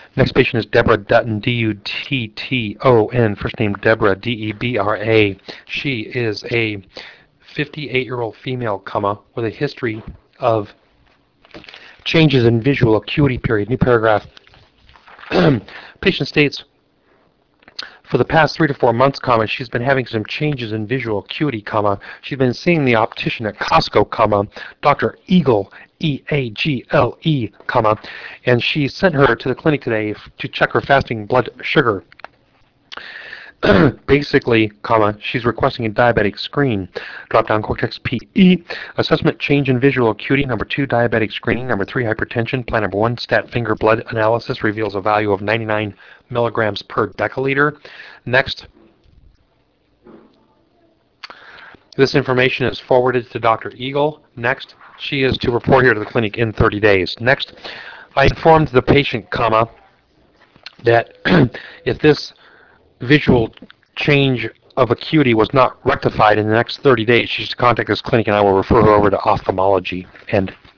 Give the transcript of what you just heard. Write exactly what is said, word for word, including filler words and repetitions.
Next patient is Deborah Dutton, D U T T O N, first name Deborah, D E B R A. She is a fifty-eight-year-old female, comma, with a history of changes in visual acuity, period. New paragraph. Patient states, for the past three to four months, comma, she's been having some changes in visual acuity, comma. She's been seeing the optician at Costco, comma, Doctor Eagle, E A G L E, comma, and she sent her to the clinic today to check her fasting blood sugar. Basically, comma, she's requesting a diabetic screen. Drop down Cortex P E. Assessment change in visual acuity. Number two, diabetic screening. Number three, hypertension. Plan number one, stat finger blood analysis reveals a value of ninety-nine milligrams per deciliter. Next, this information is forwarded to Doctor Eagle. Next, she is to report here to the clinic in thirty days. Next, I informed the patient, comma, that if this visual change of acuity was not rectified in the next thirty days, she's to contact this clinic and I will refer her over to ophthalmology. End